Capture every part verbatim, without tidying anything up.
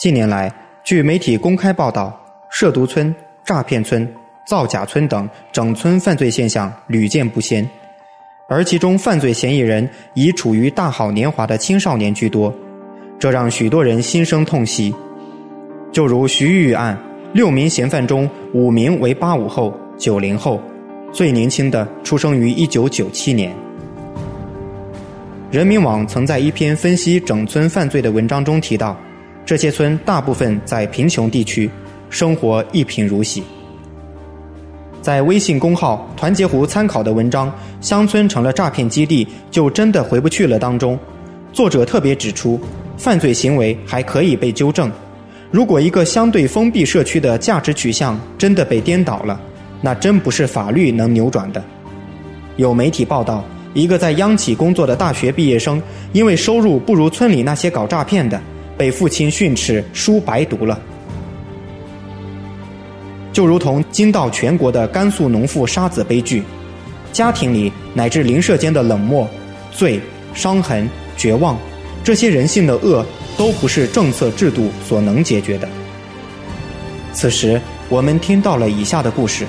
近年来，据媒体公开报道，涉毒村、诈骗村、造假村等整村犯罪现象屡见不鲜，而其中犯罪嫌疑人以处于大好年华的青少年居多，这让许多人心生痛惜。就如徐玉玉案，六名嫌犯中五名为八五后、九零后，最年轻的出生于一九九七年。人民网曾在一篇分析整村犯罪的文章中提到，这些村大部分在贫穷地区，生活一贫如洗。在微信公号团结湖参考的文章《乡村成了诈骗基地，就真的回不去了》当中，作者特别指出，犯罪行为还可以被纠正。如果一个相对封闭社区的价值取向真的被颠倒了，那真不是法律能扭转的。有媒体报道，一个在央企工作的大学毕业生，因为收入不如村里那些搞诈骗的，被父亲训斥书白读了。就如同惊到全国的甘肃农妇杀子悲剧，家庭里乃至邻舍间的冷漠、罪、伤痕、绝望，这些人性的恶都不是政策制度所能解决的。此时我们听到了以下的故事，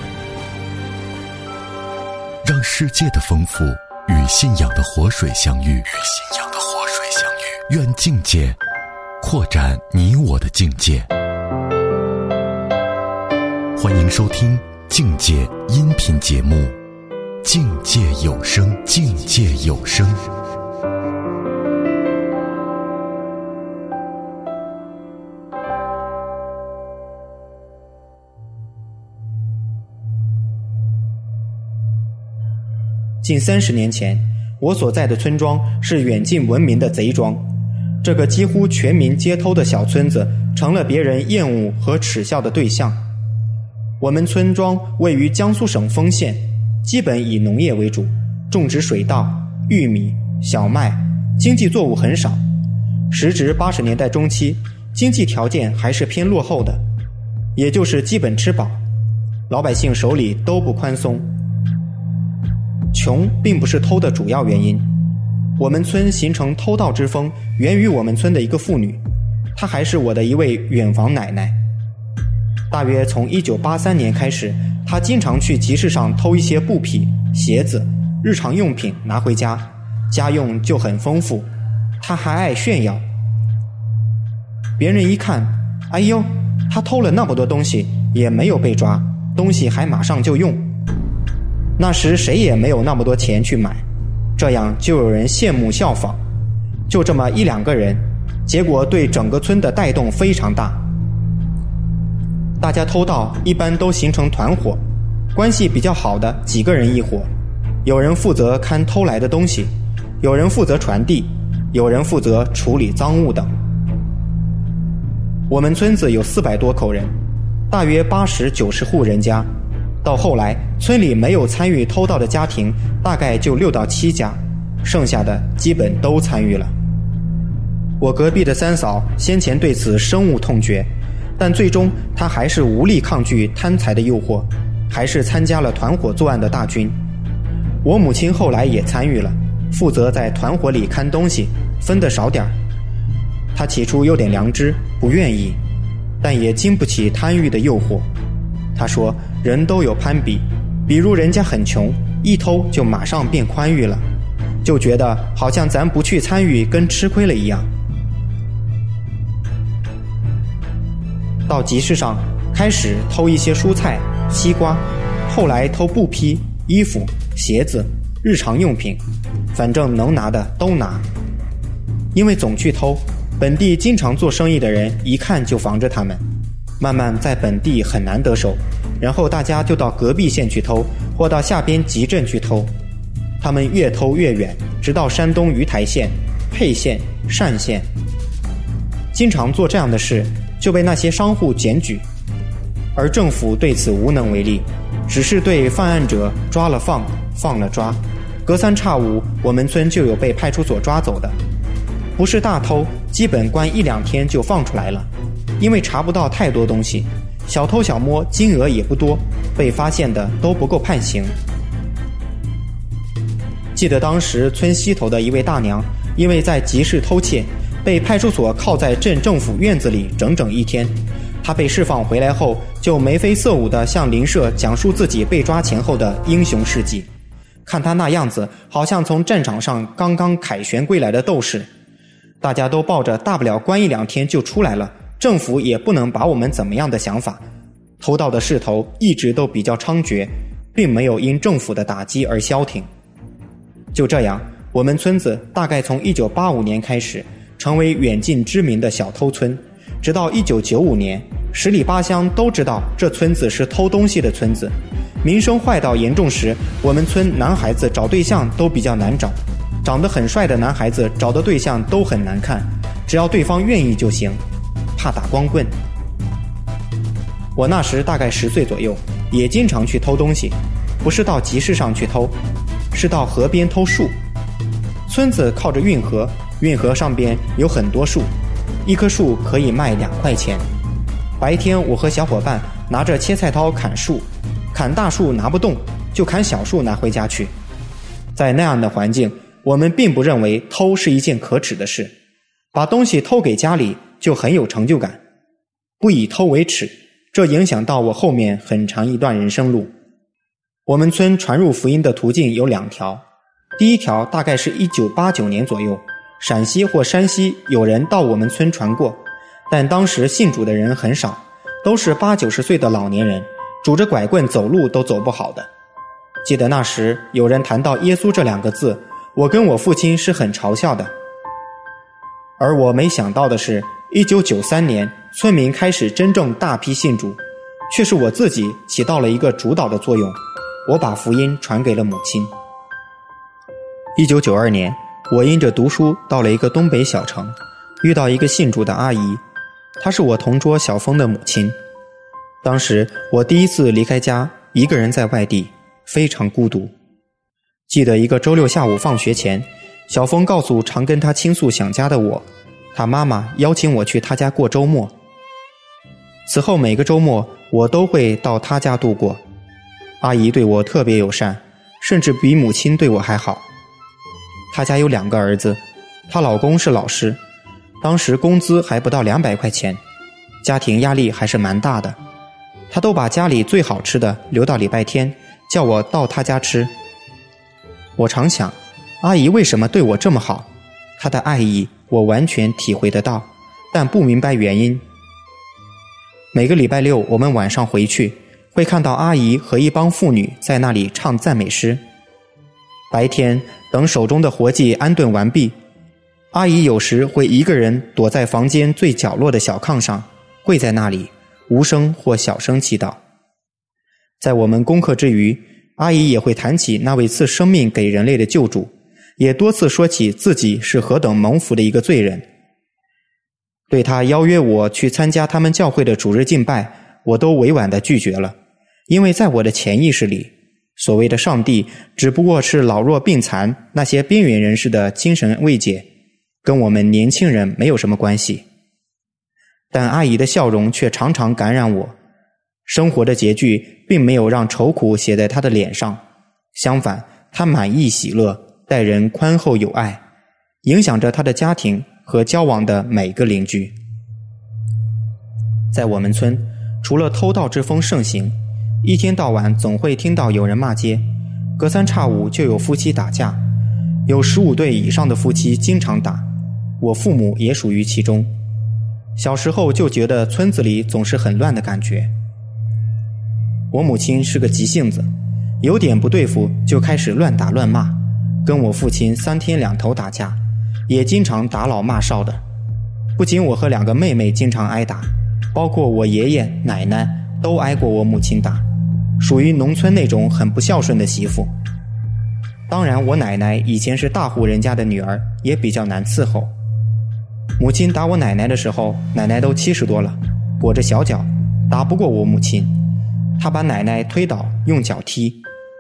让世界的丰富与信仰的活水相遇，与信仰的活水相遇，愿境界扩展你我的境界。欢迎收听境界音频节目《境界有声》，境界有声。 近三十年前，我所在的村庄是远近闻名的贼庄。这个几乎全民皆偷的小村子，成了别人厌恶和耻笑的对象。我们村庄位于江苏省丰县，基本以农业为主，种植水稻、玉米、小麦，经济作物很少。时值八十年代中期，经济条件还是偏落后的，也就是基本吃饱，老百姓手里都不宽松。穷并不是偷的主要原因，我们村形成偷盗之风源于我们村的一个妇女，她还是我的一位远房奶奶。大约从一九八三年开始，她经常去集市上偷一些布匹、鞋子、日常用品拿回家，家用就很丰富。她还爱炫耀，别人一看，哎呦，她偷了那么多东西，也没有被抓，东西还马上就用。那时谁也没有那么多钱去买，这样就有人羡慕效仿，就这么一两个人，结果对整个村的带动非常大。大家偷盗一般都形成团伙，关系比较好的几个人一伙，有人负责看偷来的东西，有人负责传递，有人负责处理赃物等。我们村子有四百多口人，大约八十九十户人家。到后来，村里没有参与偷盗的家庭大概就六到七家，剩下的基本都参与了。我隔壁的三嫂先前对此深恶痛绝，但最终她还是无力抗拒贪财的诱惑，还是参加了团伙作案的大军。我母亲后来也参与了，负责在团伙里看东西，分得少点儿。她起初有点良知，不愿意，但也经不起贪欲的诱惑。她说人都有攀比，比如人家很穷，一偷就马上变宽裕了，就觉得好像咱不去参与跟吃亏了一样。到集市上开始偷一些蔬菜、西瓜，后来偷布匹、衣服、鞋子、日常用品，反正能拿的都拿。因为总去偷，本地经常做生意的人一看就防着他们，慢慢在本地很难得手，然后大家就到隔壁县去偷，或到下边集镇去偷。他们越偷越远，直到山东鱼台县、沛县、单县。经常做这样的事，就被那些商户检举，而政府对此无能为力，只是对犯案者抓了放，放了抓，隔三差五我们村就有被派出所抓走的。不是大偷，基本关一两天就放出来了，因为查不到太多东西，小偷小摸金额也不多，被发现的都不够判刑。记得当时村西头的一位大娘，因为在集市偷窃， 被派出所铐在镇政府院子里整整一天。他被释放回来后，就眉飞色舞地向邻舍讲述自己被抓前后的英雄事迹。看他那样子，好像从战场上刚刚凯旋归来的斗士。大家都抱着大不了关一两天就出来了，政府也不能把我们怎么样的想法。偷盗的势头一直都比较猖獗，并没有因政府的打击而消停。就这样，我们村子大概从一九八五年开始成为远近知名的小偷村，直到一九九五年，十里八乡都知道这村子是偷东西的村子。名声坏到严重时，我们村男孩子找对象都比较难找，长得很帅的男孩子找的对象都很难看，只要对方愿意就行，怕打光棍。我那时大概十岁左右，也经常去偷东西，不是到集市上去偷，是到河边偷树。村子靠着运河，运河上边有很多树，一棵树可以卖两块钱。白天我和小伙伴拿着切菜刀砍树，砍大树拿不动，就砍小树拿回家去。在那样的环境，我们并不认为偷是一件可耻的事，把东西偷给家里就很有成就感，不以偷为耻，这影响到我后面很长一段人生路。我们村传入福音的途径有两条，第一条大概是一九八九年左右，陕西或山西有人到我们村传过，但当时信主的人很少，都是八九十岁的老年人，拄着拐棍走路都走不好的。记得那时有人谈到耶稣这两个字，我跟我父亲是很嘲笑的。而我没想到的是，一九九三年村民开始真正大批信主，却是我自己起到了一个主导的作用，我把福音传给了母亲。一九九二年，我因着读书到了一个东北小城，遇到一个信主的阿姨，她是我同桌小峰的母亲。当时我第一次离开家，一个人在外地，非常孤独。记得一个周六下午放学前，小峰告诉常跟他倾诉想家的我，他妈妈邀请我去他家过周末。此后每个周末我都会到他家度过。阿姨对我特别友善，甚至比母亲对我还好。她家有两个儿子，她老公是老师，当时工资还不到两百块钱，家庭压力还是蛮大的。她都把家里最好吃的留到礼拜天，叫我到她家吃。我常想，阿姨为什么对我这么好？她的爱意我完全体会得到，但不明白原因。每个礼拜六我们晚上回去，会看到阿姨和一帮妇女在那里唱赞美诗。白天等手中的活计安顿完毕，阿姨有时会一个人躲在房间最角落的小炕上，跪在那里无声或小声祈祷。在我们功课之余，阿姨也会谈起那位赐生命给人类的救主，也多次说起自己是何等蒙福的一个罪人。对她邀约我去参加他们教会的主日敬拜，我都委婉地拒绝了，因为在我的潜意识里，所谓的上帝只不过是老弱病残那些边缘人士的精神慰藉，跟我们年轻人没有什么关系。但阿姨的笑容却常常感染我，生活的拮据并没有让愁苦写在她的脸上，相反，她满意喜乐，待人宽厚有爱，影响着她的家庭和交往的每个邻居。在我们村，除了偷盗之风盛行，一天到晚总会听到有人骂街，隔三差五就有夫妻打架，有十五对以上的夫妻经常打，我父母也属于其中。小时候就觉得村子里总是很乱的感觉。我母亲是个急性子，有点不对付就开始乱打乱骂，跟我父亲三天两头打架，也经常打老骂少的。不仅我和两个妹妹经常挨打，包括我爷爷奶奶都挨过我母亲打，属于农村那种很不孝顺的媳妇。当然我奶奶以前是大户人家的女儿，也比较难伺候。母亲打我奶奶的时候，奶奶都七十多了，跛着小脚，打不过我母亲，她把奶奶推倒，用脚踢。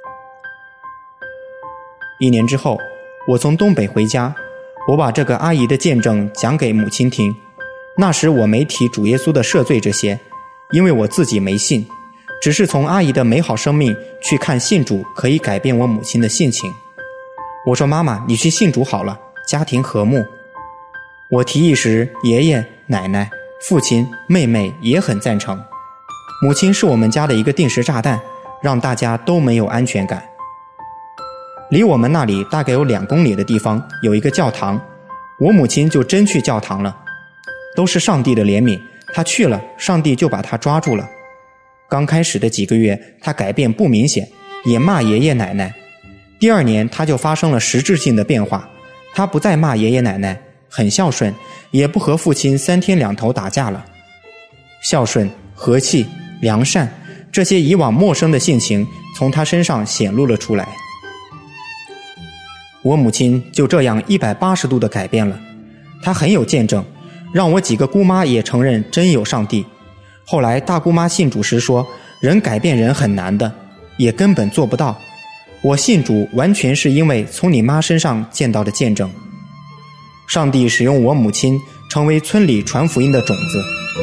一年之后，我从东北回家，我把这个阿姨的见证讲给母亲听。那时我没提主耶稣的赦罪这些，因为我自己没信，只是从阿姨的美好生命去看信主可以改变我母亲的性情。我说妈妈，你去信主好了，家庭和睦。 我提议时，爷爷、奶奶、父亲、妹妹也很赞成。母亲是我们家的一个定时炸弹，让大家都没有安全感。离我们那里大概有两公里的地方有一个教堂，我母亲就真去教堂了。都是上帝的怜悯，她去了，上帝就把她抓住了。刚开始的几个月，她改变不明显，也骂爷爷奶奶。第二年，她就发生了实质性的变化，她不再骂爷爷奶奶，很孝顺，也不和父亲三天两头打架了。孝顺、和气、良善，这些以往陌生的性情从她身上显露了出来。我母亲就这样一百八十度的改变了，她很有见证，让我几个姑妈也承认真有上帝。后来大姑妈信主时说，人改变人很难的，也根本做不到。我信主完全是因为从你妈身上见到的见证。上帝使用我母亲成为村里传福音的种子。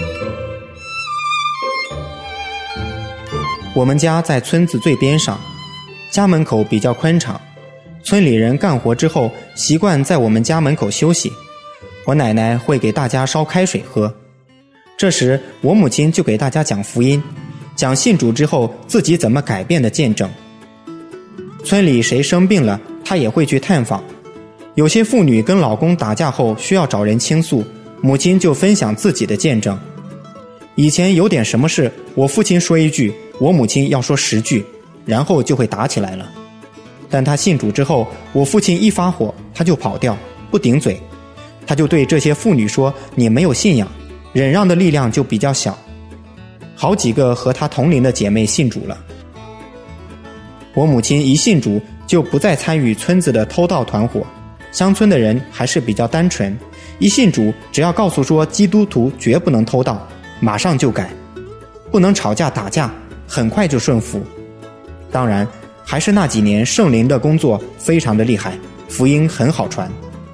我们家在村子最边上，家门口比较宽敞，村里人干活之后习惯在我们家门口休息，我奶奶会给大家烧开水喝。这时我母亲就给大家讲福音，讲信主之后自己怎么改变的见证。村里谁生病了，她也会去探访。有些妇女跟老公打架后需要找人倾诉，母亲就分享自己的见证。以前有点什么事，我父亲说一句，我母亲要说十句，然后就会打起来了。但他信主之后，我父亲一发火他就跑掉，不顶嘴。他就对这些妇女说，你没有信仰，忍让的力量就比较小。好几个和他同龄的姐妹信主了。我母亲一信主就不再参与村子的偷盗团伙，乡村的人还是比较单纯，一信主只要告诉说基督徒绝不能偷盗，马上就改，不能吵架打架，很快就顺服。当然还是那几年圣灵的工作非常的厉害，福音很好传。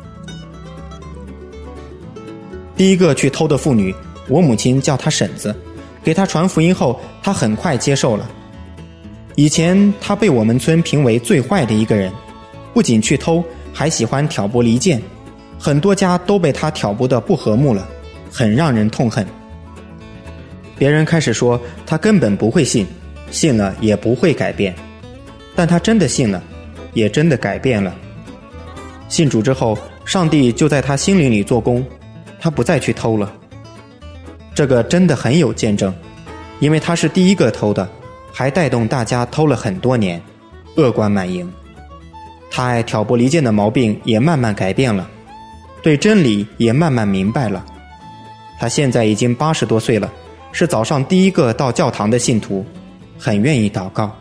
第一个去偷的妇女，我母亲叫她婶子，给她传福音后，她很快接受了。以前她被我们村评为最坏的一个人，不仅去偷，还喜欢挑拨离间，很多家都被她挑拨得不和睦了，很让人痛恨。别人开始说她根本不会信，信了也不会改变，但她真的信了，也真的改变了。信主之后，上帝就在她心灵里做工，她不再去偷了。这个真的很有见证，因为她是第一个偷的，还带动大家偷了很多年，恶贯满盈。她爱挑拨离间的毛病也慢慢改变了，对真理也慢慢明白了。她现在已经八十多岁了，是早上第一个到教堂的信徒，很愿意祷告。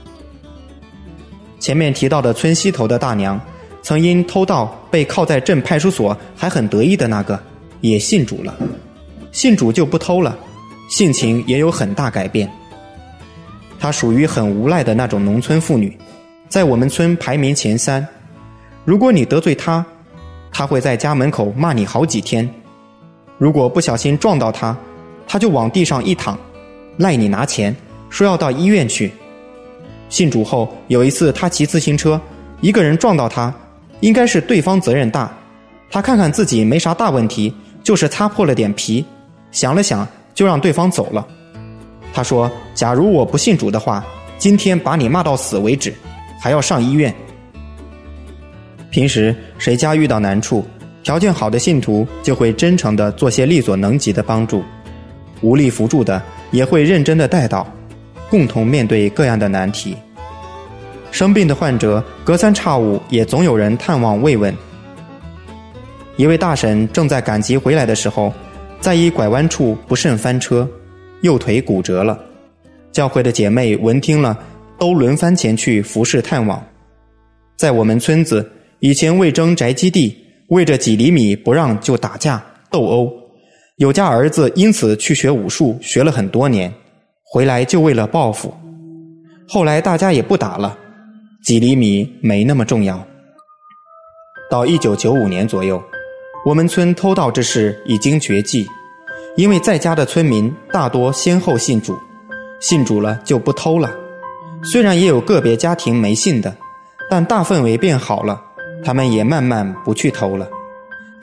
前面提到的村西头的大娘，曾因偷盗被铐在镇派出所还很得意的那个，也信主了。信主就不偷了，性情也有很大改变。她属于很无赖的那种农村妇女，在我们村排名前三。如果你得罪她，她会在家门口骂你好几天。如果不小心撞到她，她就往地上一躺，赖你拿钱，说要到医院去。信主后，有一次她骑自行车，一个人撞到她，应该是对方责任大，她看看自己没啥大问题，就是擦破了点皮，想了想就让对方走了。她说，假如我不信主的话，今天把你骂到死为止，还要上医院。平时谁家遇到难处，条件好的信徒就会真诚地做些力所能及的帮助，无力扶助的也会认真地带导，共同面对各样的难题。生病的患者隔三差五也总有人探望慰问。一位大婶正在赶集回来的时候，在一拐弯处不慎翻车，右腿骨折了。教会的姐妹闻听了，都轮番前去服侍探望。在我们村子，以前为争宅基地，为着几厘米不让就打架斗殴，有家儿子因此去学武术，学了很多年，回来就为了报复。后来大家也不打了，几厘米没那么重要。到一九九五年左右，我们村偷盗之事已经绝迹，因为在家的村民大多先后信主，信主了就不偷了。虽然也有个别家庭没信的，但大氛围变好了，他们也慢慢不去偷了。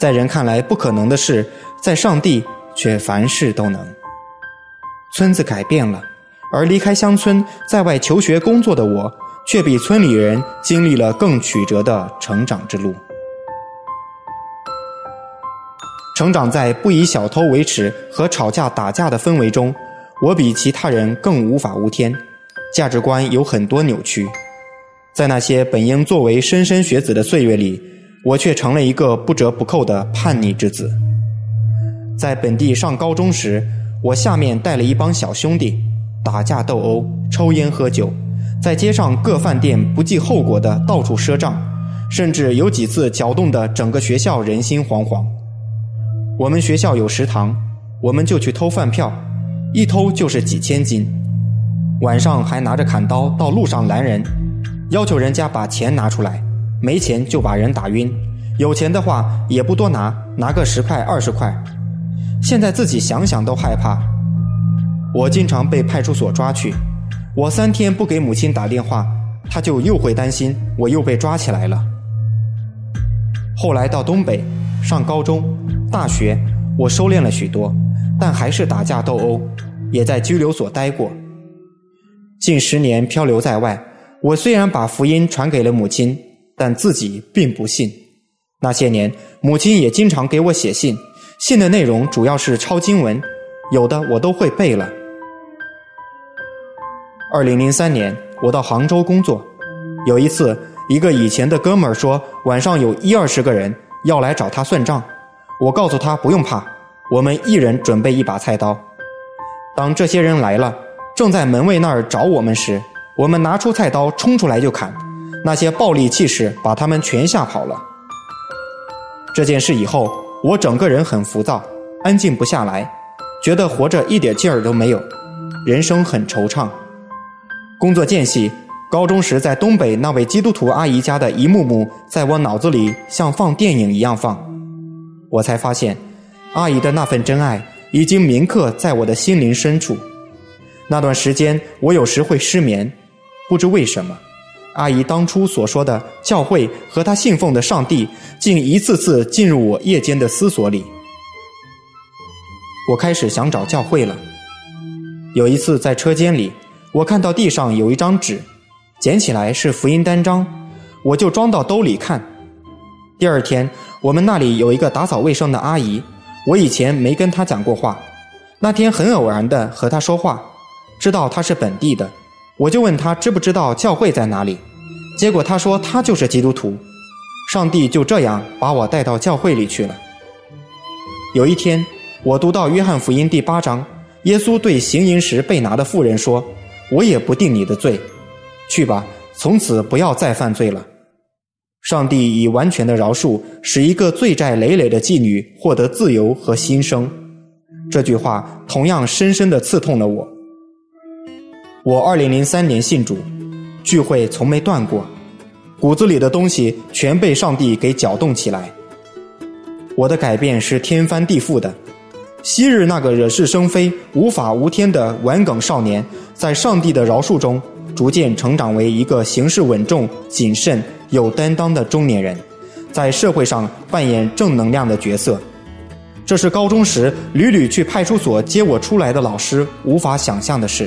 在人看来不可能的事，在上帝却凡事都能。村子改变了，而离开乡村在外求学工作的我，却比村里人经历了更曲折的成长之路。成长在不以小偷为耻和吵架打架的氛围中，我比其他人更无法无天，价值观有很多扭曲。在那些本应作为莘莘学子的岁月里，我却成了一个不折不扣的叛逆之子。在本地上高中时，我下面带了一帮小兄弟，打架斗殴，抽烟喝酒，在街上各饭店不计后果的到处赊账，甚至有几次搅动的整个学校人心惶惶。我们学校有食堂，我们就去偷饭票，一偷就是几千斤。晚上还拿着砍刀到路上拦人，要求人家把钱拿出来，没钱就把人打晕，有钱的话也不多拿，拿个十块二十块。现在自己想想都害怕。我经常被派出所抓去，我三天不给母亲打电话，她就又会担心我又被抓起来了。后来到东北上高中大学，我收敛了许多，但还是打架斗殴，也在拘留所待过。近十年漂流在外，我虽然把福音传给了母亲，但自己并不信。那些年母亲也经常给我写信，信的内容主要是抄经文，有的我都会背了。二零零三年我到杭州工作，有一次一个以前的哥们儿说晚上有一二十个人要来找他算账，我告诉他不用怕，我们一人准备一把菜刀。当这些人来了，正在门卫那儿找我们时，我们拿出菜刀冲出来就砍，那些暴力气势把他们全吓跑了。这件事以后，我整个人很浮躁，安静不下来，觉得活着一点劲儿都没有，人生很惆怅。工作间隙，高中时在东北那位基督徒阿姨家的一幕幕在我脑子里像放电影一样放，我才发现阿姨的那份真爱已经铭刻在我的心灵深处。那段时间我有时会失眠，不知为什么，阿姨当初所说的教会和她信奉的上帝竟一次次进入我夜间的思索里。我开始想找教会了。有一次在车间里，我看到地上有一张纸，捡起来是福音单张，我就装到兜里看。第二天我们那里有一个打扫卫生的阿姨，我以前没跟她讲过话，那天很偶然的和她说话，知道她是本地的，我就问她知不知道教会在哪里，结果她说她就是基督徒，上帝就这样把我带到教会里去了。有一天我读到约翰福音第八章，耶稣对行淫时被拿的妇人说，我也不定你的罪，去吧，从此不要再犯罪了。上帝以完全的饶恕使一个罪债累累的妓女获得自由和新生。这句话同样深深地刺痛了我。我二零零三年信主，聚会从没断过，骨子里的东西全被上帝给搅动起来。我的改变是天翻地覆的。昔日那个惹是生非、无法无天的顽梗少年，在上帝的饶恕中逐渐成长为一个行事稳重、谨慎、有担当的中年人，在社会上扮演正能量的角色。这是高中时屡屡去派出所接我出来的老师无法想象的事。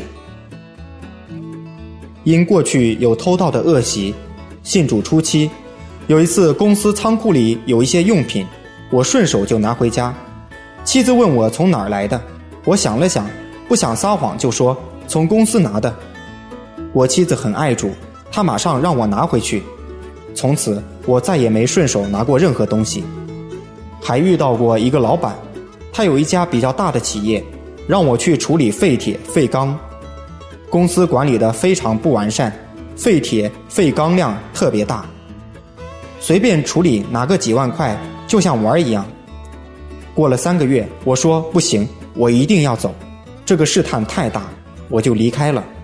因过去有偷盗的恶习，信主初期，有一次公司仓库里有一些用品，我顺手就拿回家。妻子问我从哪儿来的，我想了想，不想撒谎，就说从公司拿的。我妻子很爱主，她马上让我拿回去。从此我再也没顺手拿过任何东西。还遇到过一个老板，他有一家比较大的企业，让我去处理废铁废钢。公司管理的非常不完善，废铁废钢量特别大，随便处理拿个几万块就像玩一样。过了三个月，我说不行，我一定要走，这个试探太大，我就离开了。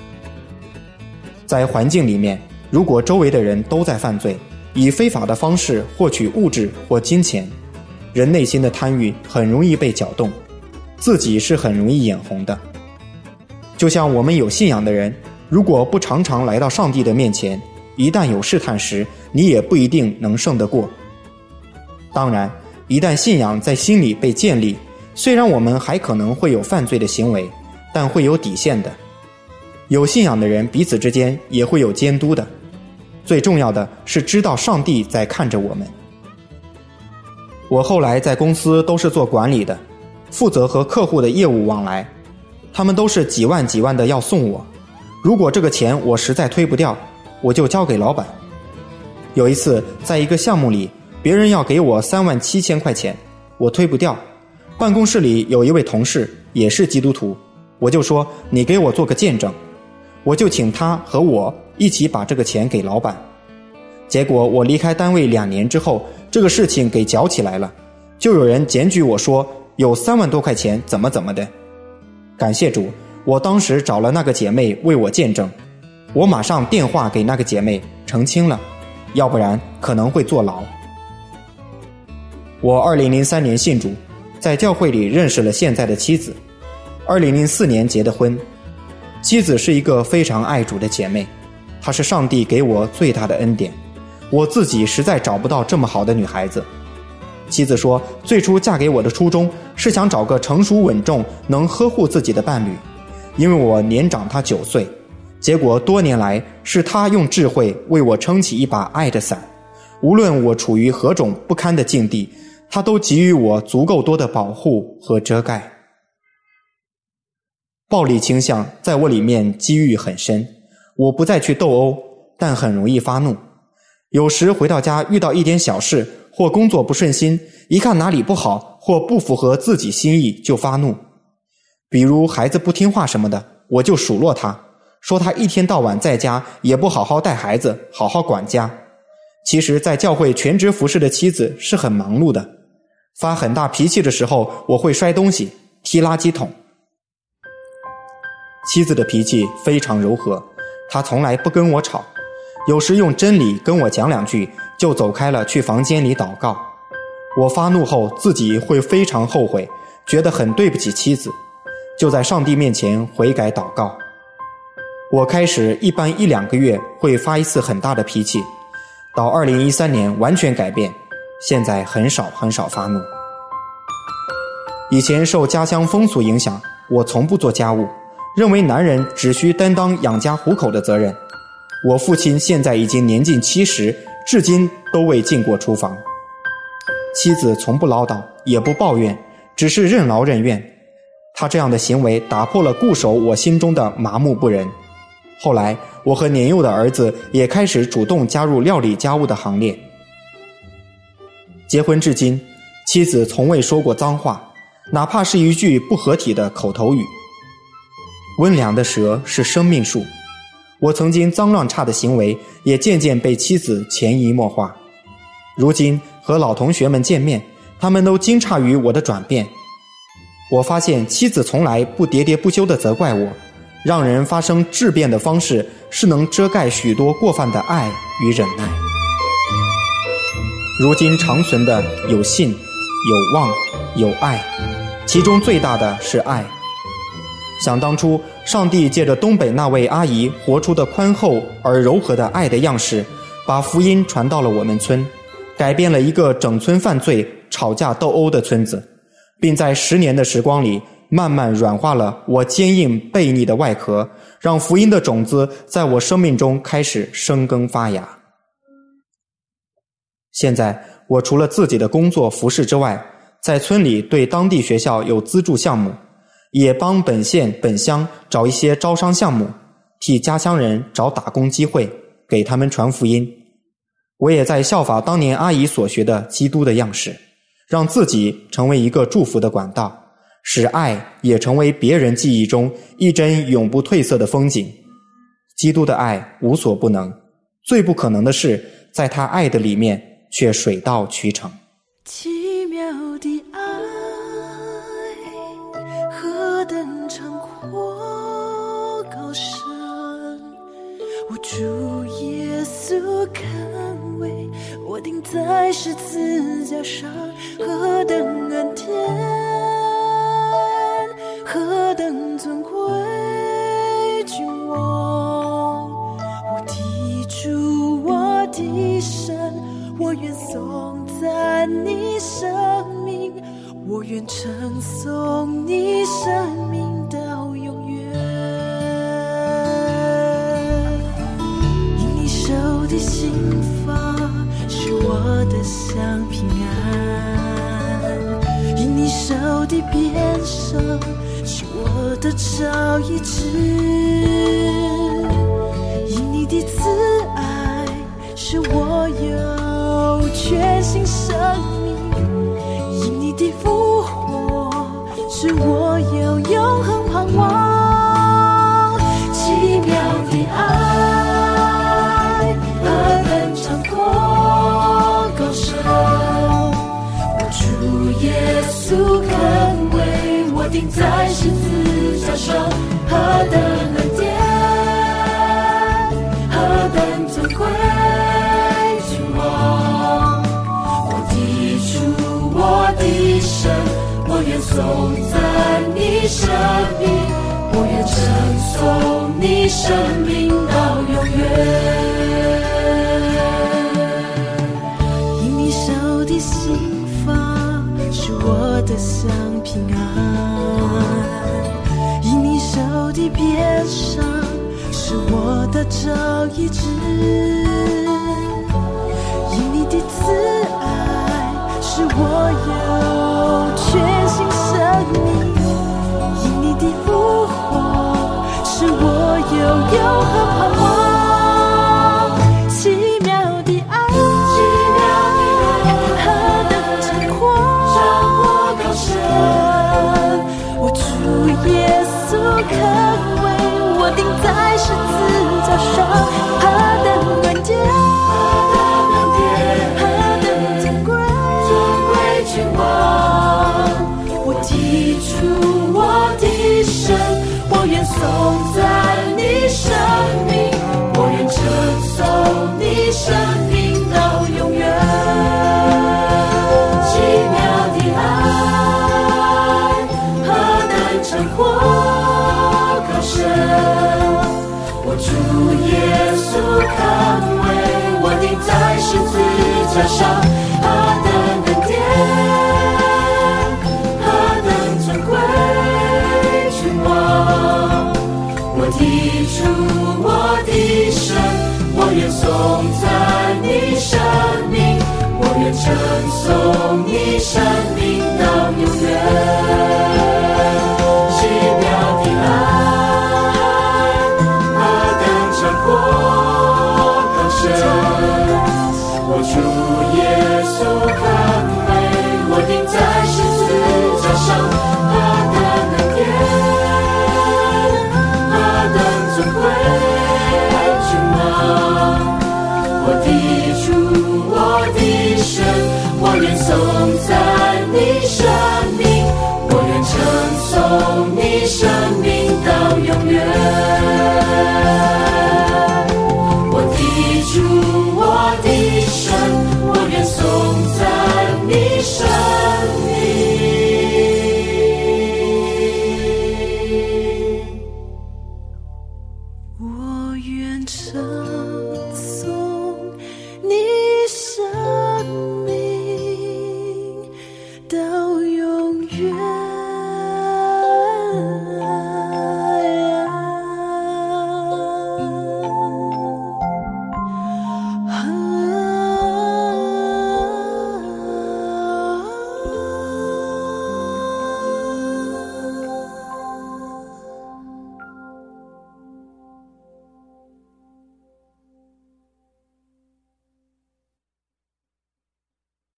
在环境里面，如果周围的人都在犯罪，以非法的方式获取物质或金钱，人内心的贪欲很容易被搅动，自己是很容易眼红的。就像我们有信仰的人，如果不常常来到上帝的面前，一旦有试探时，你也不一定能胜得过。当然一旦信仰在心里被建立，虽然我们还可能会有犯罪的行为，但会有底线的。有信仰的人彼此之间也会有监督的。最重要的是知道上帝在看着我们。我后来在公司都是做管理的，负责和客户的业务往来，他们都是几万几万的要送我，如果这个钱我实在推不掉，我就交给老板。有一次在一个项目里，别人要给我三万七千块钱，我推不掉，办公室里有一位同事也是基督徒，我就说你给我做个见证，我就请他和我一起把这个钱给老板。结果我离开单位两年之后，这个事情给搅起来了，就有人检举我说有三万多块钱怎么怎么的。感谢主，我当时找了那个姐妹为我见证，我马上电话给那个姐妹澄清了，要不然可能会坐牢。我二零零三年信主，在教会里认识了现在的妻子，二零零四年结的婚。妻子是一个非常爱主的姐妹，她是上帝给我最大的恩典，我自己实在找不到这么好的女孩子。妻子说，最初嫁给我的初衷是想找个成熟稳重能呵护自己的伴侣，因为我年长她九岁，结果多年来是她用智慧为我撑起一把爱的伞，无论我处于何种不堪的境地，她都给予我足够多的保护和遮盖。暴力倾向在我里面积郁很深，我不再去斗殴，但很容易发怒。有时回到家遇到一点小事或工作不顺心，一看哪里不好或不符合自己心意就发怒。比如孩子不听话什么的，我就数落他，说他一天到晚在家也不好好带孩子，好好管家。其实在教会全职服侍的妻子是很忙碌的，发很大脾气的时候，我会摔东西，踢垃圾桶。妻子的脾气非常柔和，她从来不跟我吵，有时用真理跟我讲两句就走开了，去房间里祷告。我发怒后自己会非常后悔，觉得很对不起妻子，就在上帝面前悔改祷告。我开始一般一两个月会发一次很大的脾气，到二零一三年完全改变，现在很少很少发怒。以前受家乡风俗影响，我从不做家务，认为男人只需担当养家糊口的责任。我父亲现在已经年近七十，至今都未进过厨房。妻子从不唠叨，也不抱怨，只是任劳任怨。他这样的行为打破了固守我心中的麻木不仁。后来我和年幼的儿子也开始主动加入料理家务的行列。结婚至今，妻子从未说过脏话，哪怕是一句不合体的口头语。温良的舌是生命树，我曾经脏乱差的行为也渐渐被妻子潜移默化。如今和老同学们见面，他们都惊诧于我的转变。我发现妻子从来不喋喋不休地责怪我，让人发生质变的方式是能遮盖许多过犯的爱与忍耐。如今长存的有信、有望、有爱，其中最大的是爱。想当初，上帝借着东北那位阿姨活出的宽厚而柔和的爱的样式，把福音传到了我们村，改变了一个整村犯罪、吵架斗殴的村子，并在十年的时光里慢慢软化了我坚硬悖逆的外壳，让福音的种子在我生命中开始生根发芽。现在我除了自己的工作服侍之外，在村里对当地学校有资助项目，也帮本县本乡找一些招商项目，替家乡人找打工机会，给他们传福音。我也在效法当年阿姨所学的基督的样式，让自己成为一个祝福的管道，使爱也成为别人记忆中一帧永不褪色的风景。基督的爱无所不能，最不可能的是在他爱的里面却水到渠成。 奇妙的爱何等长阔高深，我主耶稣看为我钉在十字架上，何等恩典，何等尊贵君王，我的主，我的神，我愿颂赞你圣得着医治。因你的慈爱使我有全新生命，因你的复活使我有永恒盼望。奇妙的爱何等长阔高深，我主耶稣肯为我钉在十字架上，何等恩典，何等尊贵君王。我的主，我的神，我愿颂赞你生命，我愿称颂你生命到永远。因你手的心法是我的享平安，因你手的鞭伤是我的找医治，因你的慈爱使我有全新生命，因你的复活使我有永恒盼望。奇妙的爱，奇妙的爱，何等长阔高深，我主耶稣肯为我钉在十字架上，何等恩典，何等尊贵君王。我的主，我的神，我愿颂赞你生命，我愿称颂你生命到永远。奇妙的爱何等长阔高深，我主耶稣肯为我钉在十字架上，何等恩典，何等尊贵君王。我的主，我的神，我愿颂赞你生命，我愿称颂你生命到永远。奇妙的爱何等长阔高深，我主耶稣肯为我钉在十字架上，何等恩典，何等尊贵君王。我的主，我的神，我愿颂赞你生